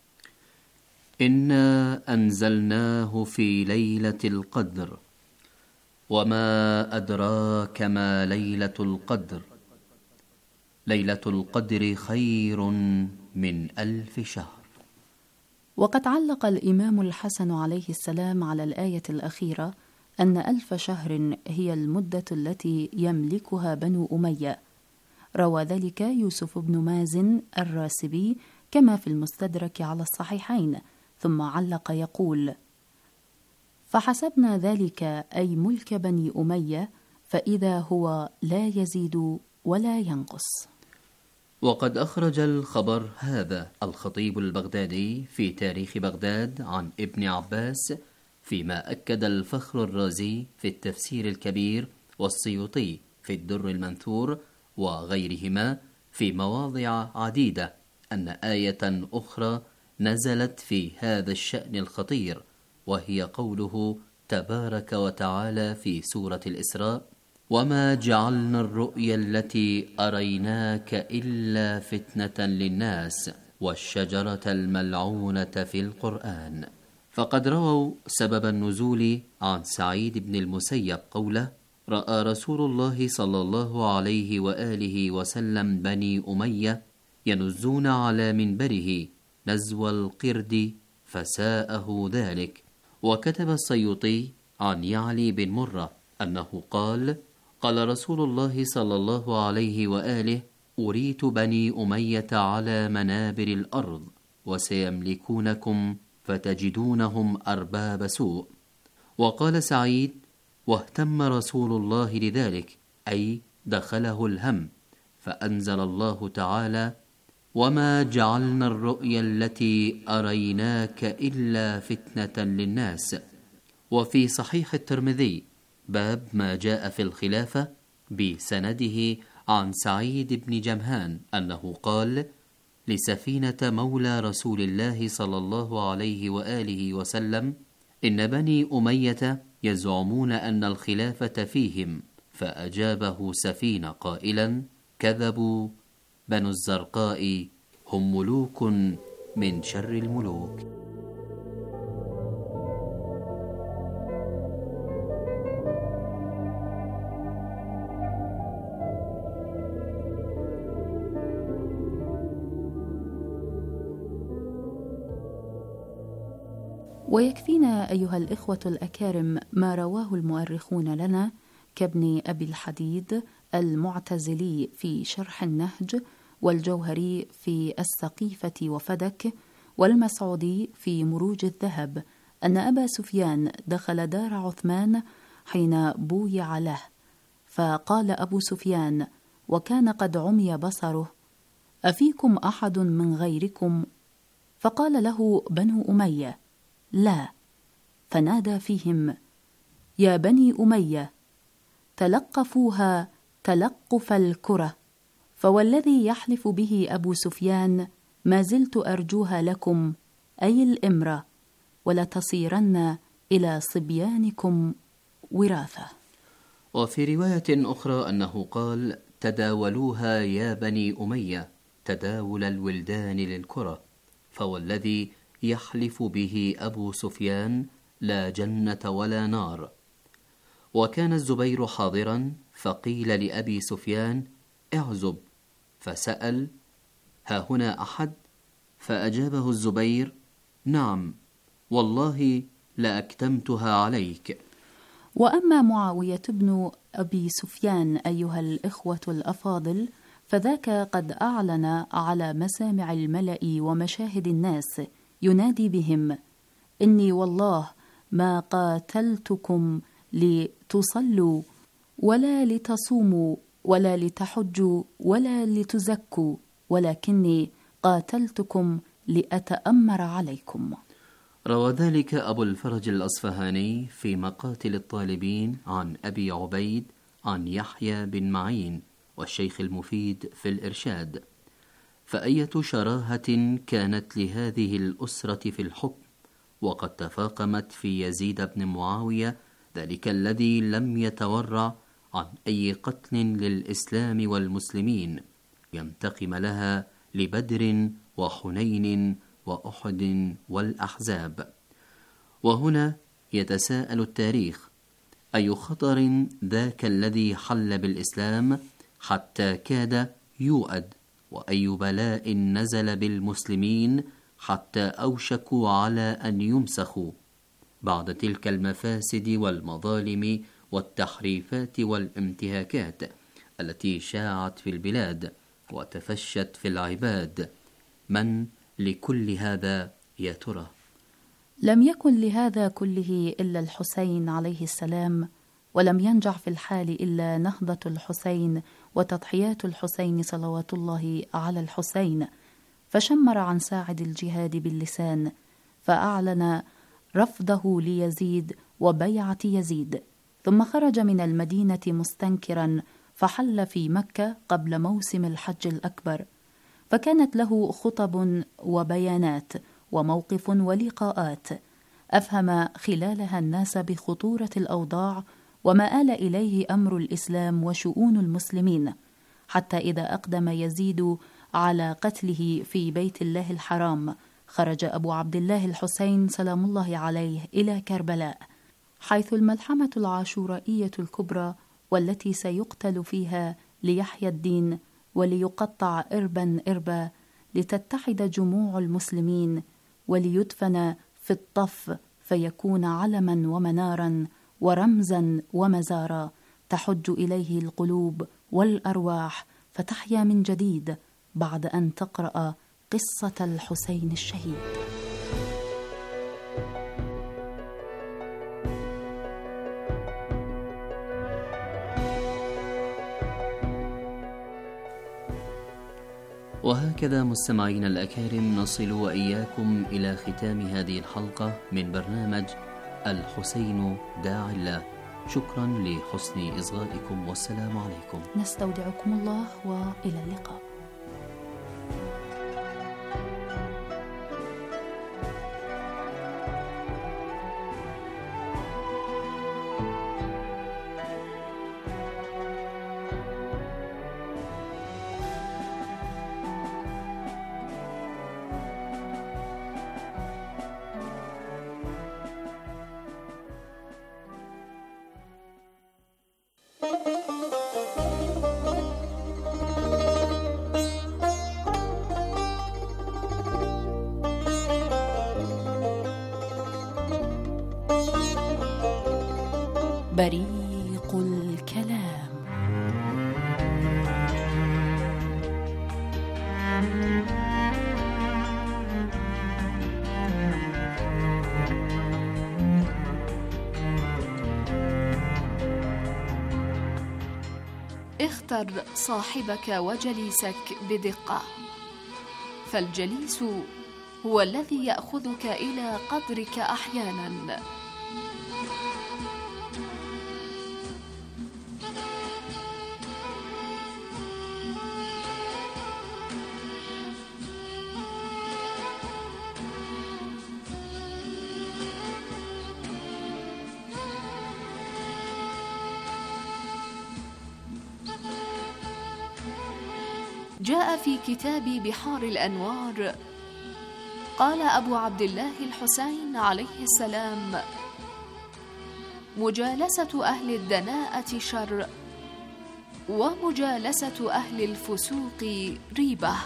إنا أنزلناه في ليلة القدر، وما أدراك ما ليلة القدر، ليلة القدر خير من ألف شهر. وقد علق الإمام الحسن عليه السلام على الآية الأخيرة أن ألف شهر هي المدة التي يملكها بنو أمية. روى ذلك يوسف بن مازن الراسبي كما في المستدرك على الصحيحين، ثم علق يقول: فحسبنا ذلك أي ملك بني أمية، فإذا هو لا يزيد ولا ينقص. وقد أخرج الخبر هذا الخطيب البغدادي في تاريخ بغداد عن ابن عباس، فيما أكد الفخر الرازي في التفسير الكبير والسيوطي في الدر المنثور وغيرهما في مواضع عديدة أن آية أخرى نزلت في هذا الشأن الخطير، وهي قوله تبارك وتعالى في سورة الإسراء: وما جعلنا الرؤيا التي أريناك إلا فتنة للناس والشجرة الملعونة في القرآن. فقد رووا سبب النزول عن سعيد بن المسيب قوله: رأى رسول الله صلى الله عليه وآله وسلم بني أمية ينزون على منبره نزو القرد فساءه ذلك. وكتب السيوطي عن يعلي بن مرة أنه قال: قال رسول الله صلى الله عليه وآله: أريت بني أمية على منابر الأرض وسيملكونكم فتجدونهم أرباب سوء. وقال سعيد: واهتم رسول الله لذلك، أي دخله الهم، فأنزل الله تعالى: وما جعلنا الرؤيا التي أريناك إلا فتنة للناس. وفي صحيح الترمذي باب ما جاء في الخلافة بسنده عن سعيد بن جمهان أنه قال لسفينة مولى رسول الله صلى الله عليه وآله وسلم: إن بني أمية يزعمون أن الخلافة فيهم. فأجابه سفينة قائلا: كذبوا، بنو الزرقاء هم ملوك من شر الملوك. ويكفينا أيها الإخوة الأكارم ما رواه المؤرخون لنا كابن أبي الحديد المعتزلي في شرح النهج، والجوهري في السقيفة وفدك، والمسعودي في مروج الذهب، أن أبا سفيان دخل دار عثمان حين بويع له، فقال أبو سفيان وكان قد عمي بصره: أفيكم أحد من غيركم؟ فقال له بنو أمية: لا. فنادى فيهم: يا بني أمية، تلقفوها تلقف الكرة، فوالذي يحلف به أبو سفيان ما زلت أرجوها لكم، أي الإمرة، ولتصيرن إلى صبيانكم وراثة. وفي رواية أخرى أنه قال: تداولوها يا بني أمية تداول الولدان للكرة، فوالذي يحلف به أبو سفيان لا جنة ولا نار. وكان الزبير حاضرا، فقيل لأبي سفيان: اعزب، فسأل: ها هنا أحد؟ فأجابه الزبير: نعم، والله لأكتمتها عليك. وأما معاوية بن أبي سفيان أيها الإخوة الأفاضل، فذاك قد أعلن على مسامع الملأ ومشاهد الناس ينادي بهم: إني والله ما قاتلتكم لتصلوا ولا لتصوموا ولا لتحجوا ولا لتزكوا، ولكني قاتلتكم لأتأمر عليكم. روى ذلك أبو الفرج الأصفهاني في مقاتل الطالبين عن أبي عبيد عن يحيى بن معين والشيخ المفيد في الإرشاد. فأية شراهة كانت لهذه الأسرة في الحكم، وقد تفاقمت في يزيد بن معاوية ذلك الذي لم يتورع عن أي قتل للإسلام والمسلمين، ينتقم لها لبدر وحنين وأحد والأحزاب. وهنا يتساءل التاريخ: أي خطر ذاك الذي حل بالإسلام حتى كاد يوأد، وأي بلاء نزل بالمسلمين حتى أوشكوا على أن يمسخوا، بعد تلك المفاسد والمظالم والتحريفات والامتهاكات التي شاعت في البلاد وتفشت في العباد. من لكل هذا يا ترى؟ لم يكن لهذا كله إلا الحسين عليه السلام، ولم ينجح في الحال إلا نهضة الحسين وتضحيات الحسين صلوات الله على الحسين، فشمر عن ساعد الجهاد باللسان، فأعلن رفضه ليزيد وبيعة يزيد، ثم خرج من المدينة مستنكرا، فحل في مكة قبل موسم الحج الأكبر، فكانت له خطب وبيانات وموقف ولقاءات أفهم خلالها الناس بخطورة الأوضاع وما آل إليه أمر الإسلام وشؤون المسلمين، حتى إذا أقدم يزيد على قتله في بيت الله الحرام، خرج أبو عبد الله الحسين سلام الله عليه إلى كربلاء، حيث الملحمة العاشورائية الكبرى والتي سيقتل فيها ليحيى الدين وليقطع إربا إربا، لتتحد جموع المسلمين وليدفن في الطف فيكون علما ومنارا ورمزا ومزارا تحج إليه القلوب والأرواح، فتحيا من جديد بعد أن تقرأ قصة الحسين الشهيد. وهكذا مستمعين الأكارم نصل وإياكم إلى ختام هذه الحلقة من برنامج الحسين داعي الله. شكرا لحسن إصغائكم، والسلام عليكم. نستودعكم الله وإلى اللقاء. بريق الكلام. اختر صاحبك وجليسك بدقة، فالجليس هو الذي يأخذك إلى قدرك أحيانا. جاء في كتاب بحار الأنوار، قال أبو عبد الله الحسين عليه السلام: مجالسة أهل الدناءة شر، ومجالسة أهل الفسوق ريبة.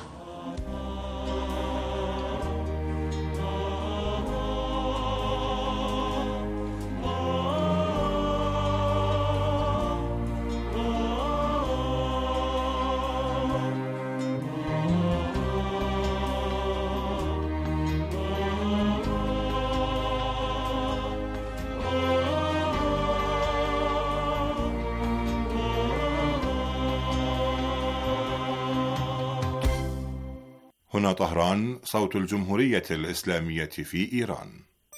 هنا طهران، صوت الجمهورية الإسلامية في إيران.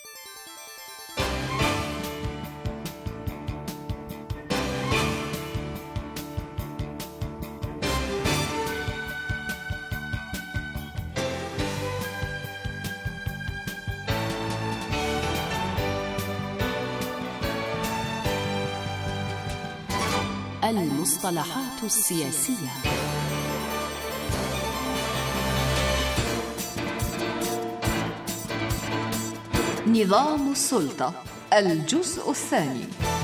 المصطلحات السياسية. نظام السلطة، الجزء الثاني.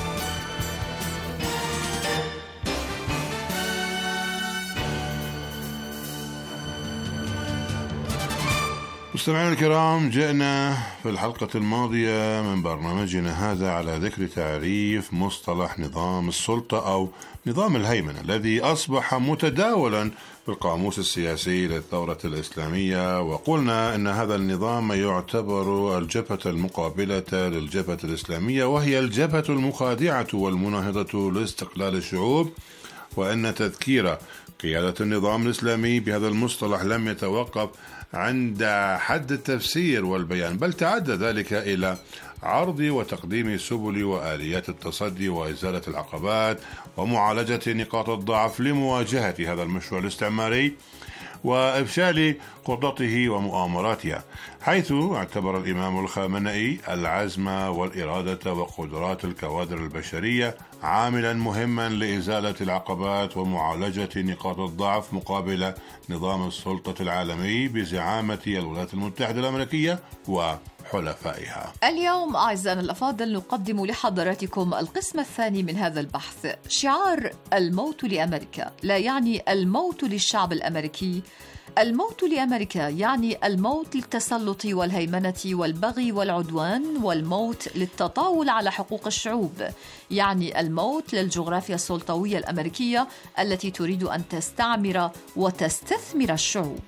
مستمعينا الكرام، جئنا في الحلقة الماضية من برنامجنا هذا على ذكر تعريف مصطلح نظام السلطة أو نظام الهيمنة الذي أصبح متداولا في القاموس السياسي للثورة الإسلامية، وقلنا أن هذا النظام يعتبر الجبهة المقابلة للجبهة الإسلامية، وهي الجبهة المخادعة والمناهضة لاستقلال الشعوب، وأن تذكير قيادة النظام الإسلامي بهذا المصطلح لم يتوقف عند حد التفسير والبيان، بل تعدى ذلك إلى عرض وتقديم سبل وآليات التصدي وإزالة العقبات ومعالجة نقاط الضعف لمواجهة هذا المشروع الاستعماري وإفشال خططه ومؤامراتها، حيث اعتبر الإمام الخامنئي العزم والإرادة وقدرات الكوادر البشرية عاملا مهما لإزالة العقبات ومعالجة نقاط الضعف مقابل نظام السلطة العالمي بزعامة الولايات المتحدة الأمريكية حلفائها. اليوم أعزائنا الأفاضل نقدم لحضراتكم القسم الثاني من هذا البحث. شعار الموت لأمريكا لا يعني الموت للشعب الأمريكي. الموت لأمريكا يعني الموت للتسلط والهيمنة والبغي والعدوان، والموت للتطاول على حقوق الشعوب، يعني الموت للجغرافيا السلطوية الأمريكية التي تريد أن تستعمر وتستثمر الشعوب.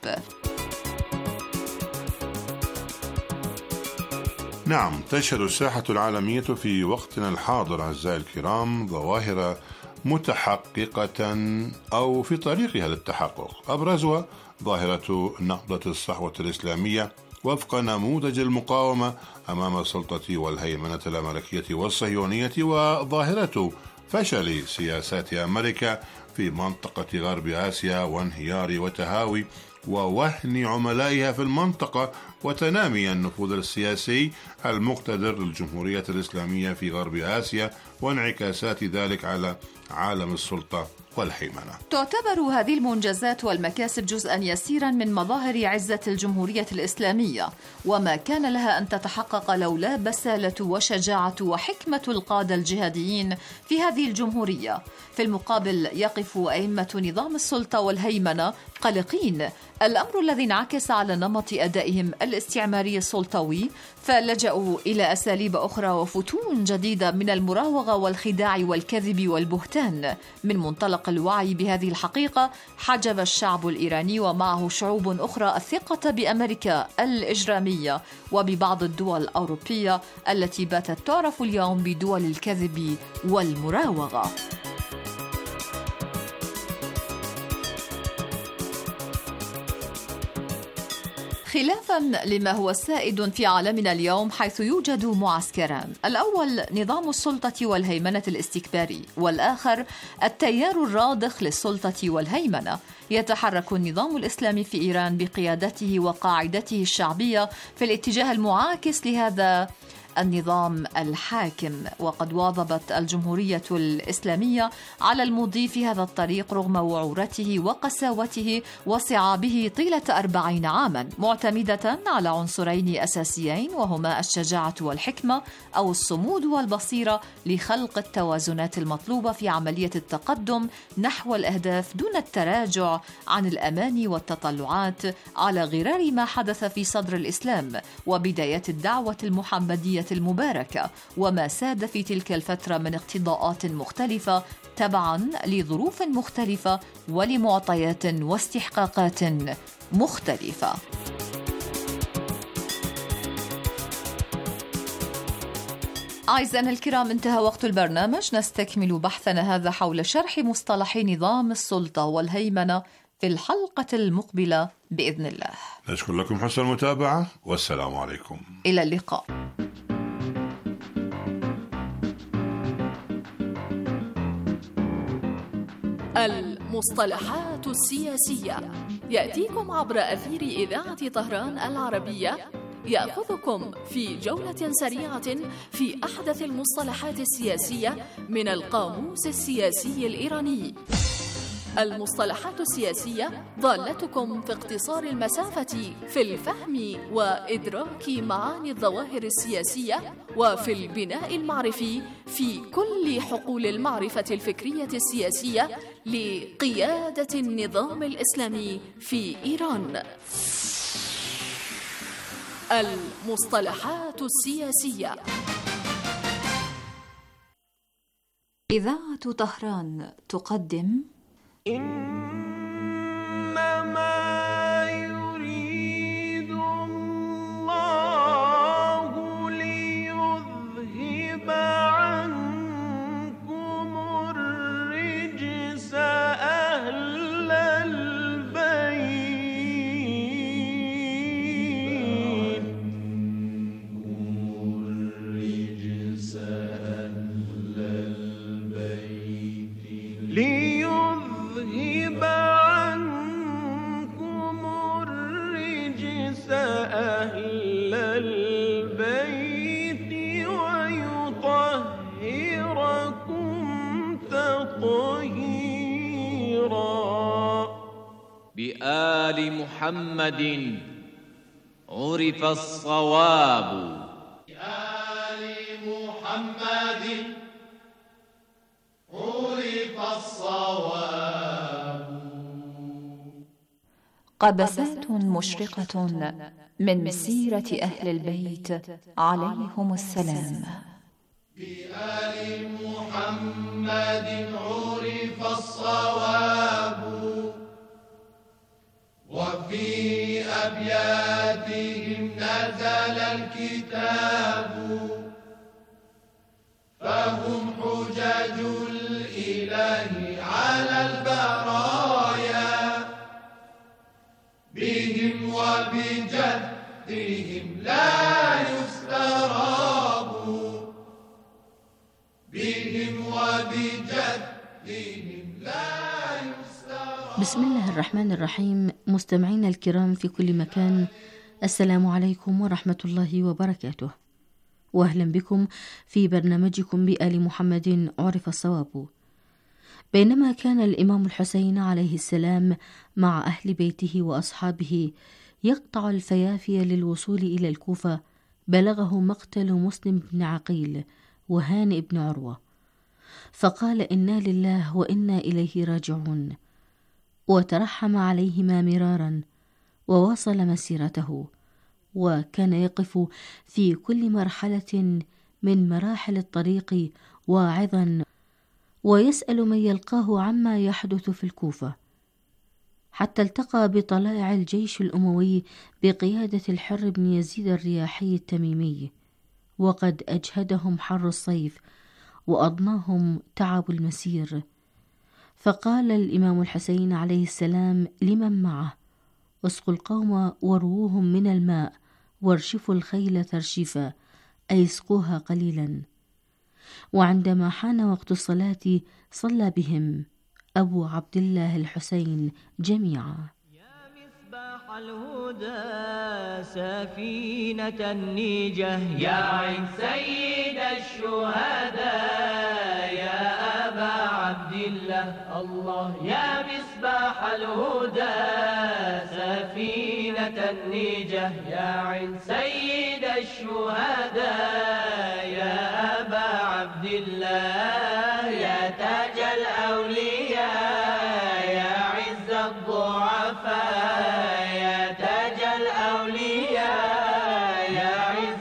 نعم، تشهد الساحة العالمية في وقتنا الحاضر أعزائي الكرام ظواهر متحققة أو في طريقها للتحقق. أبرزها ظاهرة نهضة الصحوة الإسلامية وفق نموذج المقاومة أمام السلطة والهيمنة الأمريكية والصهيونية، وظاهرة فشل سياسات أمريكا في منطقة غرب آسيا وانهيار وتهاوي ووهن عملائها في المنطقة وتنامي النفوذ السياسي المقتدر للجمهورية الإسلامية في غرب آسيا وانعكاسات ذلك على عالم السلطة والهيمنة. تعتبر هذه المنجزات والمكاسب جزءا يسيرا من مظاهر عزة الجمهورية الإسلامية، وما كان لها أن تتحقق لولا بسالة وشجاعة وحكمة القادة الجهاديين في هذه الجمهورية. في المقابل يقف أئمة نظام السلطة والهيمنة قلقين، الأمر الذي انعكس على نمط أدائهم الاستعماري السلطوي، فلجأوا إلى أساليب أخرى وفتون جديدة من المراوغة والخداع والكذب والبهتان. من منطلق الوعي بهذه الحقيقة حجب الشعب الإيراني ومعه شعوب أخرى الثقة بأمريكا الإجرامية وببعض الدول الأوروبية التي باتت تعرف اليوم بدول الكذب والمراوغة. خلافا لما هو السائد في عالمنا اليوم، حيث يوجد معسكران: الأول نظام السلطة والهيمنة الاستكباري، والآخر التيار الراضخ للسلطة والهيمنة. يتحرك النظام الإسلامي في إيران بقيادته وقاعدته الشعبية في الاتجاه المعاكس لهذا النظام الحاكم، وقد واظبت الجمهورية الإسلامية على المضي في هذا الطريق رغم وعورته وقساوته وصعابه طيلة أربعين عاما، معتمدة على عنصرين أساسيين وهما الشجاعة والحكمة أو الصمود والبصيرة لخلق التوازنات المطلوبة في عملية التقدم نحو الأهداف دون التراجع عن الأماني والتطلعات، على غرار ما حدث في صدر الإسلام وبدايات الدعوة المحمدية المباركة وما ساد في تلك الفترة من اقتضاءات مختلفة تبعا لظروف مختلفة ولمعطيات واستحقاقات مختلفة. أعزائنا الكرام، انتهى وقت البرنامج. نستكمل بحثنا هذا حول شرح مصطلح نظام السلطة والهيمنة في الحلقة المقبلة بإذن الله. نشكر لكم حسن المتابعة والسلام عليكم. إلى اللقاء. المصطلحات السياسية يأتيكم عبر أثير إذاعة طهران العربية، يأخذكم في جولة سريعة في أحدث المصطلحات السياسية من القاموس السياسي الإيراني. المصطلحات السياسية ضالتكم في اقتصار المسافة في الفهم وإدراك معاني الظواهر السياسية وفي البناء المعرفي في كل حقول المعرفة الفكرية السياسية لقيادة النظام الإسلامي في إيران. المصطلحات السياسية. إذاعة طهران تقدم إنما يريد الله ليذهب عنكم الرجس أهل البيت الرجس أهل البيت ليذهب عنكم الرجس أهل البيت ويطهركم تطهيرا. بآل محمد. عرف الصواب. آل محمد عرف الصواب. قبسات مشرقة من سيرة أهل البيت عليهم السلام. بآل محمد عرف الصواب، وفي أبياتهم نزل الكتاب، فهم حجج الإله على البرايا، بهم وبجدهم لا يستراب، بهم وبجدهم لا يستراب. بسم الله الرحمن الرحيم. مستمعينا الكرام في كل مكان، السلام عليكم ورحمة الله وبركاته، وأهلا بكم في برنامجكم بآل محمد عرف الصواب. بينما كان الإمام الحسين عليه السلام مع أهل بيته وأصحابه يقطع الفيافي للوصول إلى الكوفة، بلغه مقتل مسلم بن عقيل وهانئ بن عروة، فقال: إنا لله وإنا إليه راجعون، وترحم عليهما مرارا وواصل مسيرته، وكان يقف في كل مرحلة من مراحل الطريق واعظا، ويسأل من يلقاه عما يحدث في الكوفة، حتى التقى بطلائع الجيش الأموي بقيادة الحر بن يزيد الرياحي التميمي، وقد أجهدهم حر الصيف وأضناهم تعب المسير. فقال الإمام الحسين عليه السلام لمن معه: اسقوا القوم ورووهم من الماء، وارشفوا الخيل ترشيفا، أي اسقوها قليلا. وعندما حان وقت الصلاة صلى بهم أبو عبد الله الحسين جميعا. مصباح الهدى سفينة النيجة، يا عين سيد الشهداء يا أبا عبد الله، الله يا مصباح الهدى سفينة النيجة، يا عين سيد الشهداء يا أبا عبد الله، يا تاج الأولياء يا عز الضعفاء، يا تاج الأولياء يا عز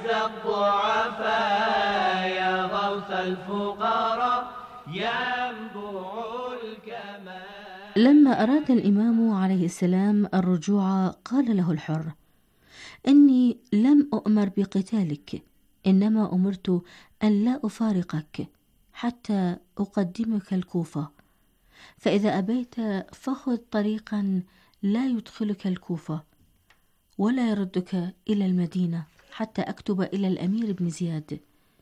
الضعفاء، يا غوث الفقراء يا ينبوع الكمال. لما أراد الإمام عليه السلام الرجوع قال له الحر: إني لم أؤمر بقتالك، إنما أمرت أن لا أفارقك حتى أقدمك الكوفة، فإذا أبيت فخذ طريقا لا يدخلك الكوفة ولا يردك إلى المدينة حتى أكتب إلى الأمير بن زياد.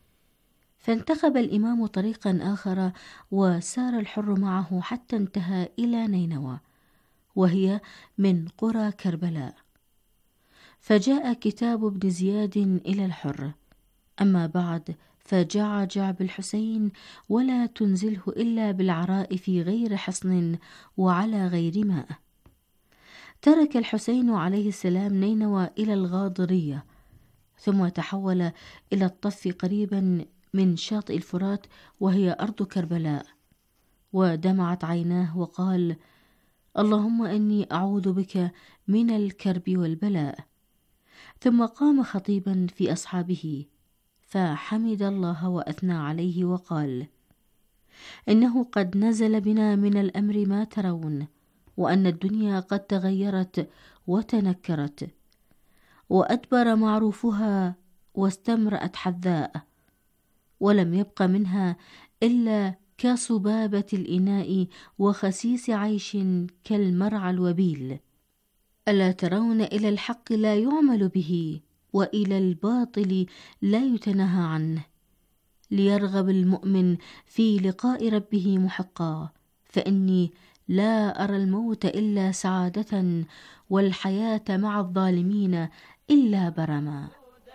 فانتخب الإمام طريقا آخر، وسار الحر معه حتى انتهى إلى نينوى، وهي من قرى كربلاء. فجاء كتاب ابن زياد إلى الحر: أما بعد فجعجع بالحسين ولا تنزله إلا بالعراء في غير حصن وعلى غير ماء. ترك الحسين عليه السلام نينوى إلى الغاضرية، ثم تحول إلى الطف قريبا من شاطئ الفرات وهي أرض كربلاء، ودمعت عيناه وقال: اللهم إني أعوذ بك من الكرب والبلاء. ثم قام خطيبا في أصحابه فحمد الله وأثنى عليه وقال: إنه قد نزل بنا من الأمر ما ترون، وأن الدنيا قد تغيرت وتنكرت، وأدبر معروفها واستمرأت حذاء، ولم يبق منها إلا كصبابة الإناء وخسيس عيش كالمرعى الوبيل. ألا ترون إلى الحق لا يعمل به، وإلى الباطل لا يتنهى عنه، ليرغب المؤمن في لقاء ربه محقا، فإني لا أرى الموت إلا سعادة، والحياة مع الظالمين إلا برما.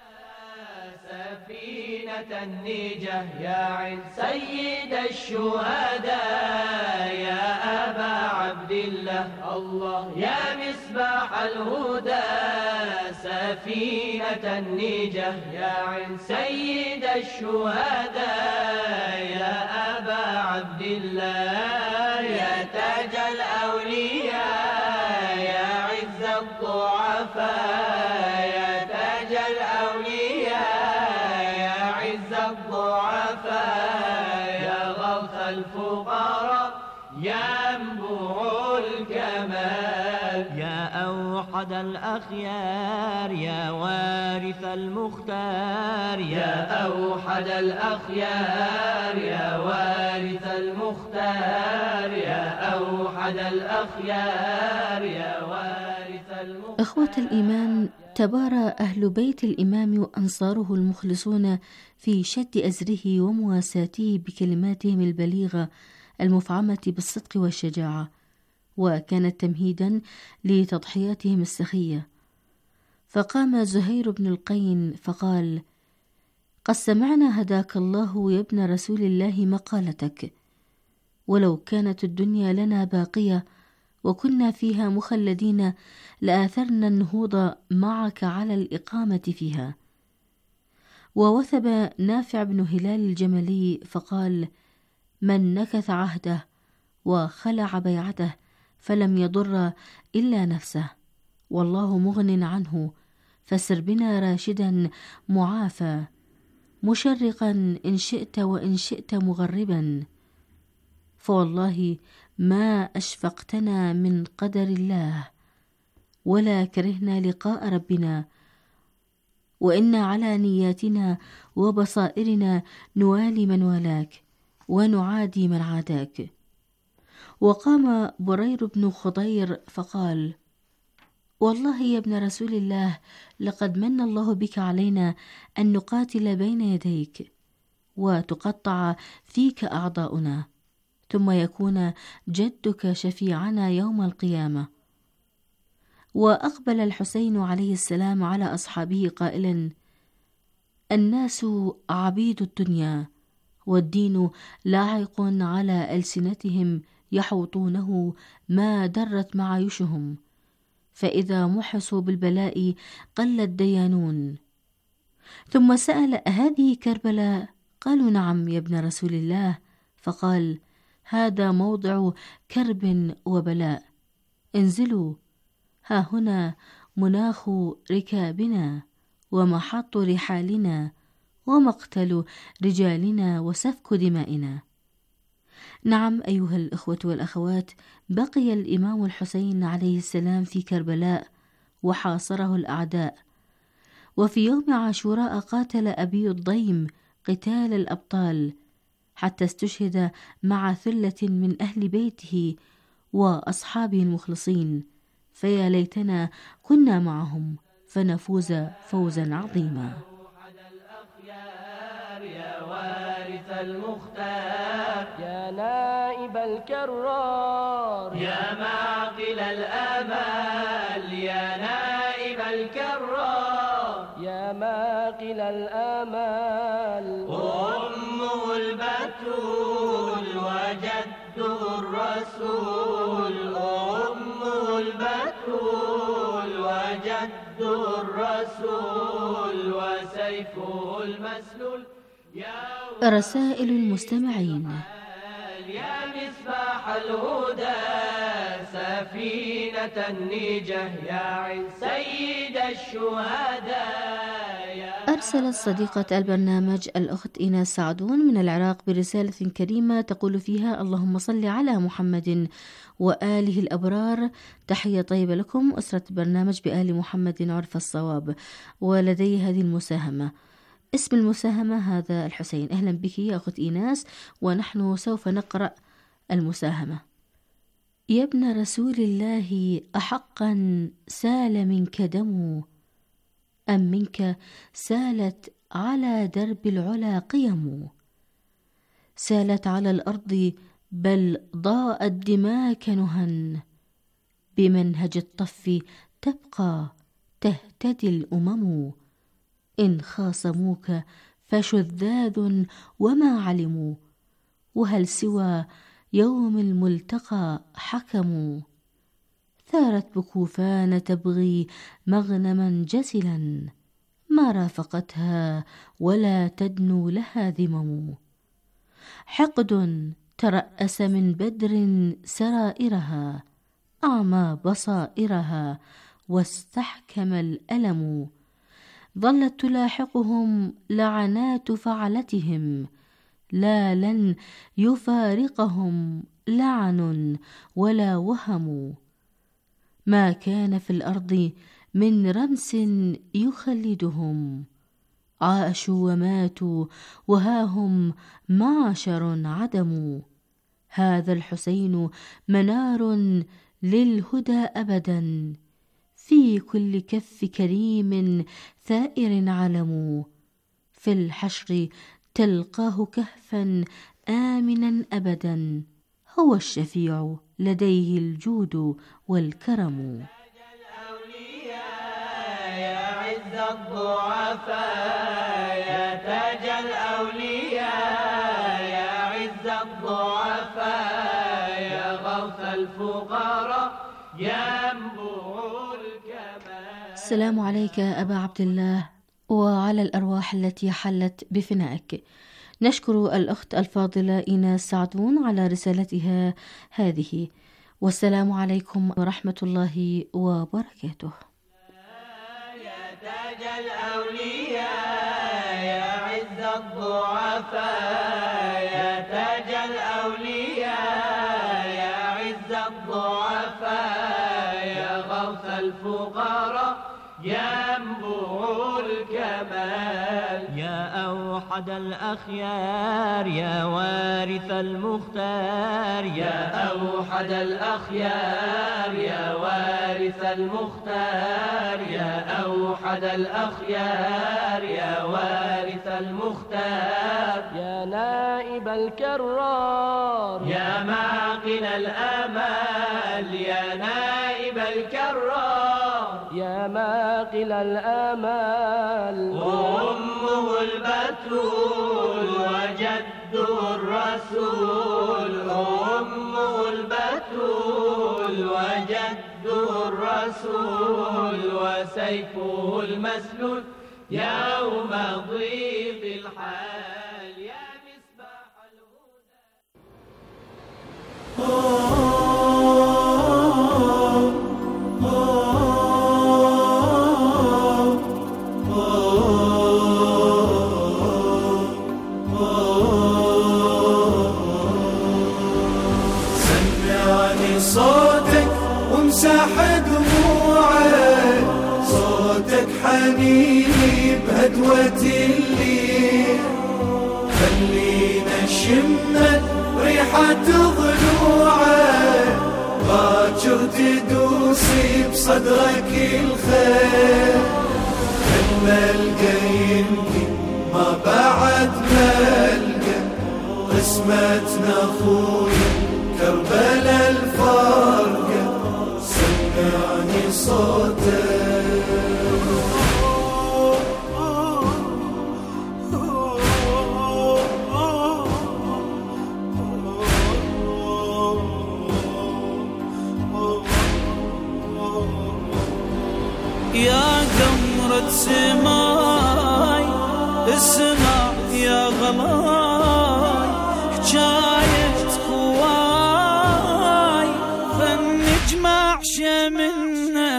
سفينة النيجة يا عين سيد الشهداء يا أبا عبد الله، الله يا مصباح الهدى سفينة النجاة يا عين سيد الشهداء يا أبا عبد الله يا تاج الأولياء يا عز الضعفاء يا تاج الأولياء يا عز الضعفاء يا غوث الفقراء يا منبوع الكمال يا أوحد الأخيار يا وارث المختار يا أوحد الأخيار يا وارث المختار يا أوحد الأخيار يا وارث المختار. إخوة الإيمان، تبارى أهل بيت الإمام وأنصاره المخلصون في شد أزره ومواساته بكلماتهم البليغة المفعمة بالصدق والشجاعة، وكانت تمهيدا لتضحياتهم السخية. فقام زهير بن القين فقال: قد سمعنا هداك الله يا ابن رسول الله مقالتك، ولو كانت الدنيا لنا باقية وكنا فيها مخلدين لآثرنا النهوض معك على الإقامة فيها. ووثب نافع بن هلال الجملي فقال: من نكث عهده وخلع بيعته فلم يضر إلا نفسه، والله مغن عنه، فسر بنا راشدا معافى، مشرقا إن شئت وإن شئت مغربا، فوالله ما أشفقتنا من قدر الله ولا كرهنا لقاء ربنا، وإنا على نياتنا وبصائرنا نوالي من والاك ونعادي من عاداك. وقام برير بن خضير فقال: والله يا ابن رسول الله لقد من الله بك علينا أن نقاتل بين يديك وتقطع فيك أعضاؤنا، ثم يكون جدك شفيعنا يوم القيامة. وأقبل الحسين عليه السلام على أصحابه قائلا: الناس عبيد الدنيا، والدين لاعق على ألسنتهم يحوطونه ما درت معايشهم، فإذا محصوا بالبلاء قل الديانون. ثم سأل: هذه كربلاء؟ قالوا: نعم يا ابن رسول الله. فقال: هذا موضع كرب وبلاء، انزلوا، ها هنا مناخ ركابنا ومحط رحالنا ومقتل رجالنا وسفك دمائنا. نعم أيها الإخوة والأخوات، بقي الإمام الحسين عليه السلام في كربلاء وحاصره الأعداء، وفي يوم عاشوراء قاتل أبي الضيم قتال الأبطال حتى استشهد مع ثلة من أهل بيته وأصحابه المخلصين، فيا ليتنا كنا معهم فنفوز فوزا عظيما. يا وارث المختار يا نائب الكرار يا معقل الآمال يا نائب الكرار يا معقل الآمال. أمه البتول وجده الرسول أمه البتول وجده الرسول وسيفه المسلول. رسائل المستمعين. يا مصباح الهدى سفينة النجاة يا عين سيد الشهداء. أرسلت صديقة البرنامج الأخت إيناس سعدون من العراق برسالة كريمة تقول فيها: اللهم صل على محمد وآله الأبرار. تحية طيبة لكم أسرة برنامج بآل محمد عرف الصواب. ولدي هذه المساهمة. اسم المساهمة هذا الحسين. أهلا بك يا أخت إيناس، ونحن سوف نقرأ المساهمة. يا ابن رسول الله أحقا سال منك دم، أم منك سالت على درب العلا قيم، سالت على الأرض بل ضاءت دماك نهى، بمنهج الطف تبقى تهتدي الأمم، إن خاصموك فشذاذ وما علموا، وهل سوى يوم الملتقى حكموا، ثارت بكوفان تبغي مغنما جسلا، ما رافقتها ولا تدنو لها ذمم. حقد ترأس من بدر سرائرها، أعمى بصائرها واستحكم الألم. ظلت تلاحقهم لعنات فعلتهم، لا لن يفارقهم لعن ولا وهم. ما كان في الأرض من رمس يخلدهم، عاشوا وماتوا وها هم معشر عدم. هذا الحسين منار للهدى أبدا، في كل كف كريم ثائر علم. في الحشر تلقاه كهفا آمنا أبدا، هو الشفيع لديه الجود والكرم. يا عز الضعفاء يا تاج الأولياء، يا عز الضعفاء يا غوث الفقراء يا منبوع الكمال. السلام عليك أبا عبد الله وعلى الأرواح التي حلت بفنائك. نشكر الأخت الفاضلة إيناس سعدون على رسالتها هذه، والسلام عليكم ورحمة الله وبركاته. يا تاج الأولياء يا عز الضعفاء، يا تاج الأولياء يا عز الضعفاء يا غوث الفقراء يا منبوع الكمال. يا أوحد الأخيار يا وارث المختار، يا أوحد الأخيار يا وارث المختار، يا أوحد الأخيار يا وارث المختار. يا نائب الكرار يا معقل الآمال، يا نائب الكرار يا معقل الآمال. وأمه البتول وجده الرسول، أمه البتول وجده الرسول، وسيفه المسلول يوم ضيق الحال يا مصباح الهدى. صوتك وامسح دموعك، صوتك حنيني بهدوة الليل، خلينا شمت ريحة ضلوعك، باكر تدوسي بصدرك الخير. الملقى يمكن ما بعد ملقى، قسمتنا خويا كربلاء الفارقة، سمعني صوتك. يا قمرة سماي اسمع يا غلاي، حجاية هواي فالنجمع شمنا،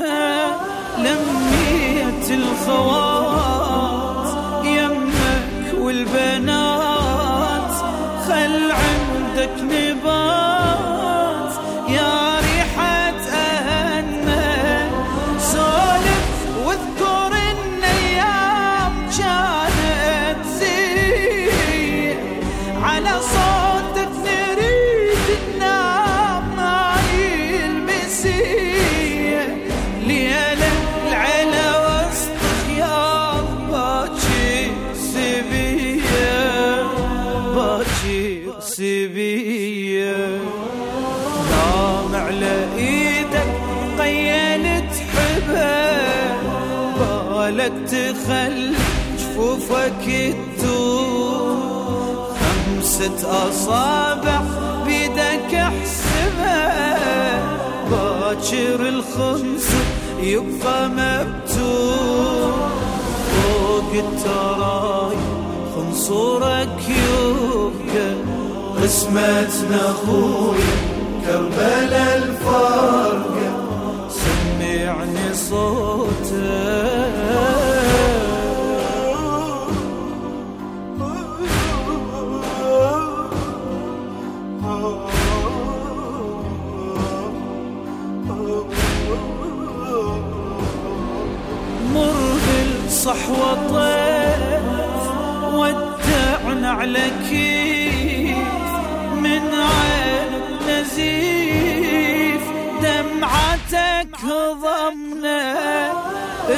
لميت الخوات يمك والبنات، خل عندك نبات يا ريحة أهنا، سولف واذكر الأيام كانت زين، على صوتك نريد ننام معي المسيح، ليلة العلا وسط خيار باكر سبية، باكر سبية. نام على ايدك قيلت حبها، بالك تخل جفوفك تدور، خمسة أصابع بيدك احسبها، باكر الخنصر يبقى مبتور فوق التراي خنصورك يبقى قسمتنا خوي كربلاء الفارقة سمعني صوتك صحوة طيف ودعنا على كيف من عين نزيف دمعتك ضمنا